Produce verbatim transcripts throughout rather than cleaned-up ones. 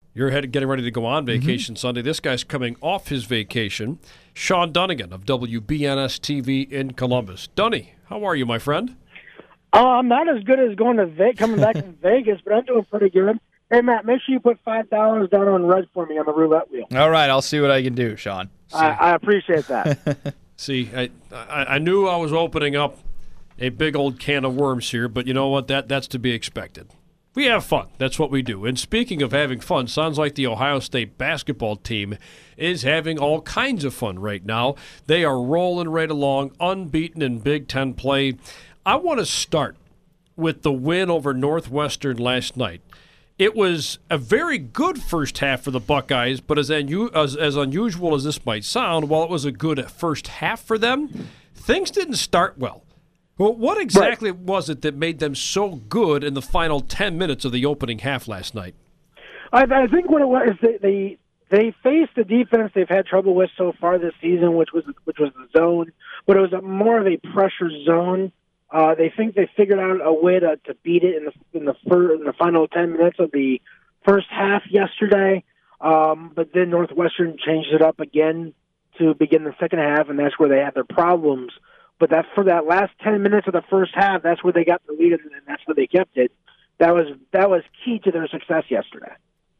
You're headed, getting ready to go on vacation mm-hmm. Sunday. This guy's coming off his vacation. Sean Dunnigan of W B N S T V in Columbus. Dunny, how are you, my friend? Oh, I'm not as good as going to Ve- coming back from Vegas, but I'm doing pretty good. Hey, Matt, make sure you put five dollars down on red for me on the roulette wheel. All right, I'll see what I can do, Sean. I, I appreciate that. See, I, I I knew I was opening up a big old can of worms here, but you know what? That That's to be expected. We have fun. That's what we do. And speaking of having fun, sounds like the Ohio State basketball team is having all kinds of fun right now. They are rolling right along, unbeaten in Big Ten play. I want to start with the win over Northwestern last night. It was a very good first half for the Buckeyes, but as, unu- as, as unusual as this might sound, while it was a good first half for them, things didn't start well. Well, what exactly right. was it that made them so good in the final ten minutes of the opening half last night? I, I think what it was is they, they they faced the defense they've had trouble with so far this season, which was which was the zone, but it was a, more of a pressure zone. Uh, they think they figured out a way to, to beat it in the in the fir- in the final ten minutes of the first half yesterday, um, but then Northwestern changed it up again to begin the second half, and that's where they had their problems. But that for that last ten minutes of the first half, that's where they got the lead, and that's where they kept it. That was that was key to their success yesterday.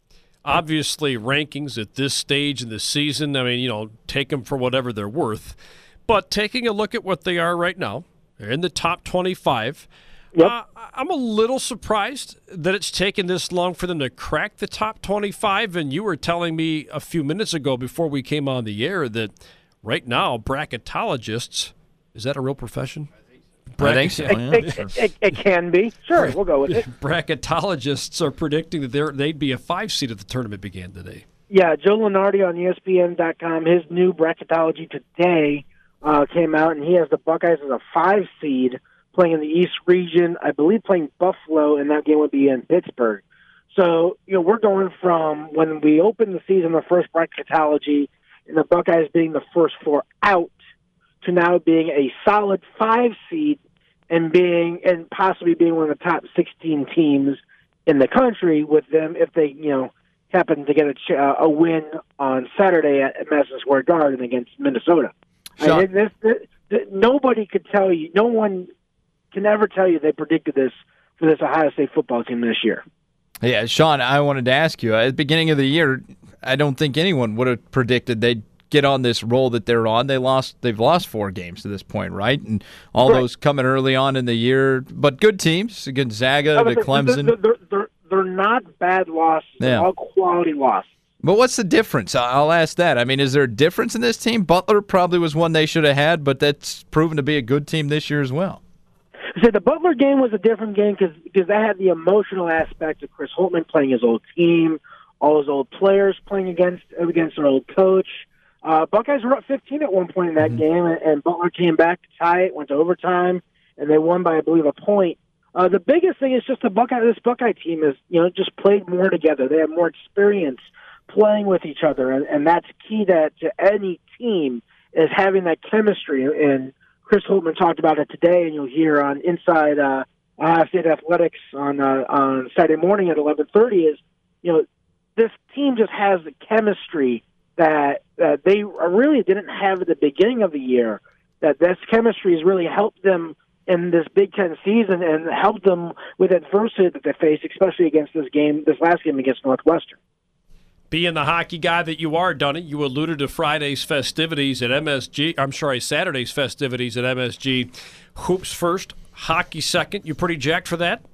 Obviously, rankings at this stage in the season, I mean, you know, take them for whatever they're worth. But taking a look at what they are right now, they're in the top twenty-five. Yep. Uh, I'm a little surprised that it's taken this long for them to crack the top twenty-five. And you were telling me a few minutes ago before we came on the air that right now bracketologists – is that a real profession? I think so. It, it, it, it can be. Sure, we'll go with it. Bracketologists are predicting that they're, they'd be a five seed if the tournament began today. Yeah, Joe Lunardi on E S P N dot com, his new bracketology today uh, came out, and he has the Buckeyes as a five seed playing in the East region. I believe playing Buffalo, and that game would be in Pittsburgh. So, you know, we're going from when we opened the season, the first bracketology, and the Buckeyes being the first four out, to now being a solid five seed and being and possibly being one of the top sixteen teams in the country with them if they, you know, happen to get a, a win on Saturday at Madison Square Garden against Minnesota. I mean, this, this, this, nobody could tell you, no one can ever tell you they predicted this for this Ohio State football team this year. Yeah, Sean, I wanted to ask you, at the beginning of the year, I don't think anyone would have predicted they'd get on this roll that they're on. They lost. They've lost four games to this point, right? And all right. those coming early on in the year, but good teams. Gonzaga, to Clemson. They're, they're, they're, they're not bad losses. They're yeah. all quality losses. But what's the difference? I'll ask that. I mean, is there a difference in this team? Butler probably was one they should have had, but that's proven to be a good team this year as well. So the Butler game was a different game because because that had the emotional aspect of Chris Holtmann playing his old team, all his old players playing against against their old coach. Uh, Buckeyes were up fifteen at one point in that mm-hmm. game, and, and Butler came back to tie it, went to overtime, and they won by, I believe, a point. Uh, the biggest thing is just the Buckeye. This Buckeye team is, you know, just played more together. They have more experience playing with each other, and, and that's key to, to any team is having that chemistry. And Chris Holtmann talked about it today, and you'll hear on Inside uh, Ohio State Athletics on uh, on Saturday morning at eleven thirty. Is, you know, this team just has the chemistry that uh, they really didn't have at the beginning of the year, that this chemistry has really helped them in this Big Ten season and helped them with adversity that they faced, especially against this game, this last game against Northwestern. Being the hockey guy that you are, Dunny, you alluded to Friday's festivities at M S G. I'm sorry, Saturday's festivities at M S G. Hoops first, hockey second. You pretty jacked for that?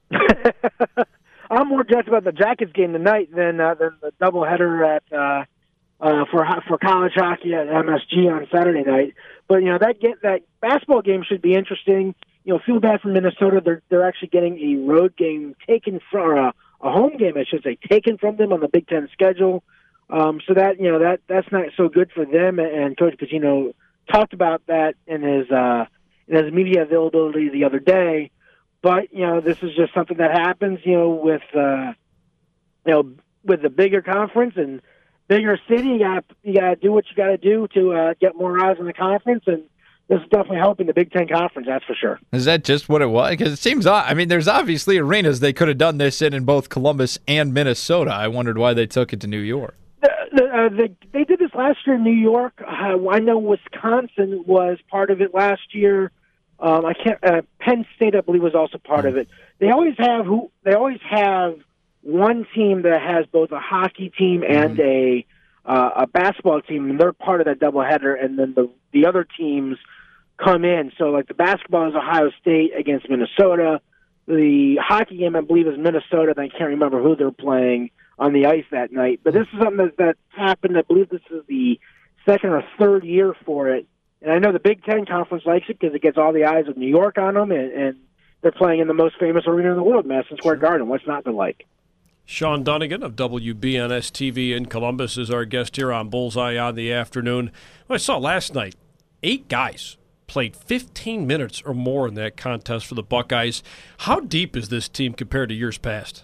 I'm more jacked about the Jackets game tonight than uh, than the doubleheader at uh, uh, for for college hockey at M S G on Saturday night. But you know that get that basketball game should be interesting. You know, feel bad for Minnesota. They're they're actually getting a road game taken from a, a home game, I should say, taken from them on the Big Ten schedule. Um, so that you know that that's not so good for them. And Coach Pitino talked about that in his uh, in his media availability the other day. But you know, this is just something that happens. You know, with uh, you know with the bigger conference and bigger city, you got you got to do what you got to do to uh, get more eyes on the conference. And this is definitely helping the Big Ten Conference, that's for sure. Is that just what it was? Because it seems odd. I mean, there's obviously arenas they could have done this in in both Columbus and Minnesota. I wondered why they took it to New York. The, the, uh, the, they did this last year in New York. Uh, I know Wisconsin was part of it last year. Um, I can't. Uh, Penn State, I believe, was also part mm. of it. They always have who. They always have one team that has both a hockey team and mm. a uh, a basketball team, and they're part of that doubleheader. And then the the other teams come in. So, like the basketball is Ohio State against Minnesota. The hockey game, I believe, is Minnesota. And I can't remember who they're playing on the ice that night. But this is something that, that happened. I believe this is the second or third year for it. And I know the Big Ten Conference likes it because it gets all the eyes of New York on them, and, and they're playing in the most famous arena in the world, Madison Square Garden. What's not to like? Sean Dunnigan of W B N S T V in Columbus is our guest here on Bullseye on the Afternoon. Well, I saw last night, eight guys played fifteen minutes or more in that contest for the Buckeyes. How deep is this team compared to years past?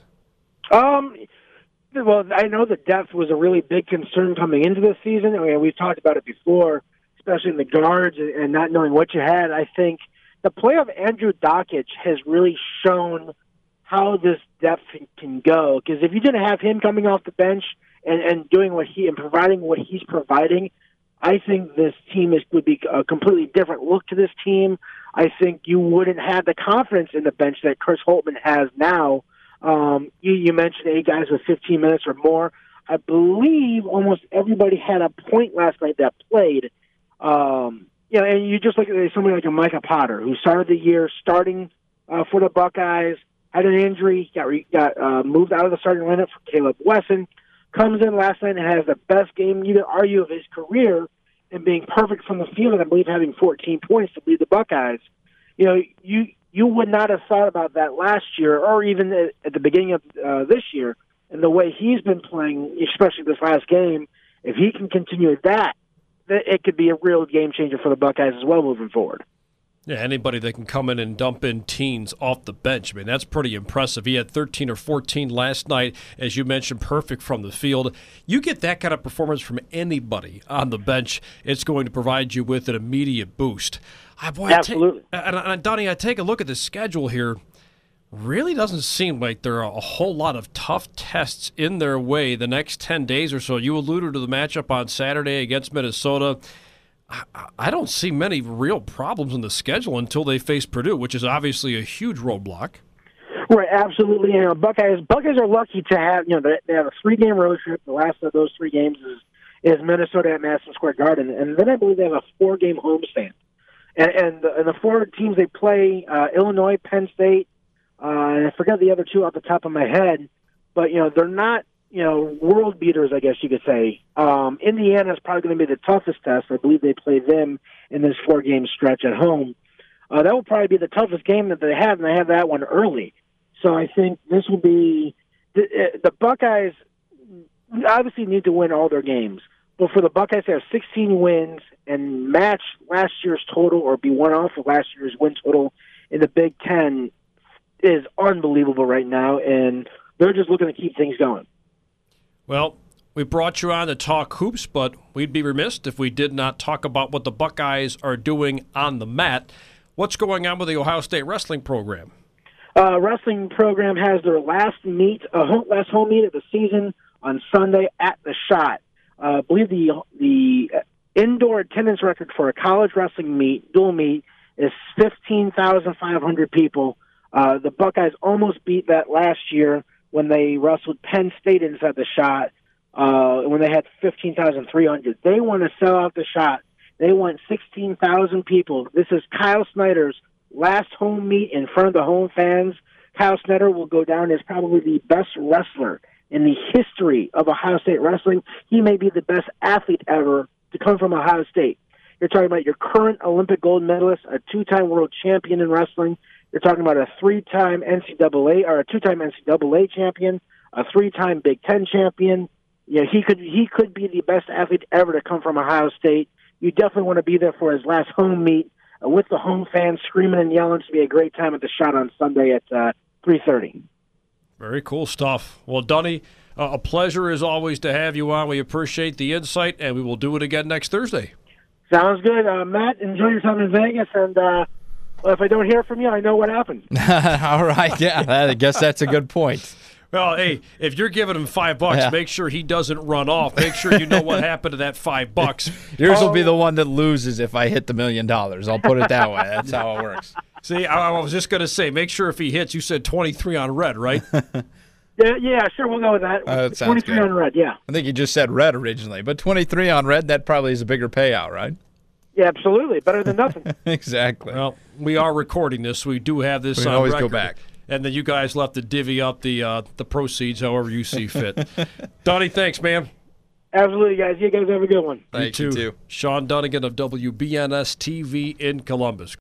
Um, well, I know the depth was a really big concern coming into this season. I mean, we've talked about it before, especially in the guards and not knowing what you had. I think the play of Andrew Dockich has really shown how this depth can go. Because if you didn't have him coming off the bench and, and doing what he and providing what he's providing, I think this team is would be a completely different look to this team. I think you wouldn't have the confidence in the bench that Chris Holtmann has now. Um, you, you mentioned eight guys with fifteen minutes or more. I believe almost everybody had a point last night that played. Um, you know, and you just look at somebody like a Micah Potter, who started the year starting uh, for the Buckeyes, had an injury, got re- got uh, moved out of the starting lineup for Caleb Wesson, comes in last night and has the best game you could argue of his career, and being perfect from the field, and I believe having fourteen points to lead the Buckeyes. You know, you you would not have thought about that last year, or even at, at the beginning of uh, this year, and the way he's been playing, especially this last game. If he can continue that, it could be a real game changer for the Buckeyes as well moving forward. Yeah, anybody that can come in and dump in teens off the bench, I mean, that's pretty impressive. He had thirteen or fourteen last night, as you mentioned, perfect from the field. You get that kind of performance from anybody on the bench, it's going to provide you with an immediate boost. I, boy, Absolutely. I take, and, and Donnie, I take a look at the schedule here. Really doesn't seem like there are a whole lot of tough tests in their way the next ten days or so. You alluded to the matchup on Saturday against Minnesota. I don't see many real problems in the schedule until they face Purdue, which is obviously a huge roadblock. Right, absolutely. You know, Buckeyes Buckeyes are lucky to have, you know, they have a three-game road trip. The last of those three games is, is Minnesota at Madison Square Garden, and then I believe they have a four-game homestand. And, and, the, and the four teams they play, uh, Illinois, Penn State, uh, and I forget the other two off the top of my head, but, you know, they're not, you know, world beaters, I guess you could say. Um, Indiana is probably going to be the toughest test. I believe they play them in this four-game stretch at home. Uh, that will probably be the toughest game that they have, and they have that one early. So I think this will be the, the Buckeyes obviously need to win all their games. But for the Buckeyes to have sixteen wins and match last year's total or be one off of last year's win total in the Big Ten is unbelievable right now, and they're just looking to keep things going. Well, we brought you on to talk hoops, but we'd be remiss if we did not talk about what the Buckeyes are doing on the mat. What's going on with the Ohio State wrestling program? Uh, wrestling program has their last meet, uh, home, last home meet of the season on Sunday at the Shot. Uh, I believe the the indoor attendance record for a college wrestling meet, dual meet, is fifteen thousand five hundred people. Uh, the Buckeyes almost beat that last year when they wrestled Penn State inside the Shot, uh, when they had fifteen thousand three hundred. They want to sell out the Shot. They want sixteen thousand people. This is Kyle Snyder's last home meet in front of the home fans. Kyle Snyder will go down as probably the best wrestler in the history of Ohio State wrestling. He may be the best athlete ever to come from Ohio State. You're talking about your current Olympic gold medalist, a two-time world champion in wrestling. You're talking about a three-time N C double A or a two-time N C double A champion, a three-time Big Ten champion. You know, he could he could be the best athlete ever to come from Ohio State. You definitely want to be there for his last home meet uh, with the home fans screaming and yelling. It's going to be a great time at the Shot on Sunday at uh, three thirty. Very cool stuff. Well, Dunny, uh, a pleasure as always to have you on. We appreciate the insight, and we will do it again next Thursday. Sounds good. Uh, Matt, enjoy your time in Vegas, and uh, well, if I don't hear from you, I know what happened. All right, yeah, I guess that's a good point. Well, hey, if you're giving him five bucks, Yeah. make sure he doesn't run off. Make sure you know what happened to that five bucks. Yours will be Oh. the one that loses if I hit the million dollars. I'll put it that way. That's how it works. See, I, I was just going to say, make sure if he hits, you said twenty-three on red, right? Yeah, yeah, sure, we'll go with that. Uh, that sounds twenty-three good. on red, yeah. I think you just said red originally, but twenty-three on red, that probably is a bigger payout, right? Yeah, absolutely. Better than nothing. Exactly. Well, we are recording this, so we do have this We can on always go record. back. And then you guys left to divvy up the uh, the proceeds however you see fit. Donnie, thanks, man. Absolutely, guys. You guys have a good one. Thank you you, too. too. Sean Dunnigan of W B N S T V in Columbus.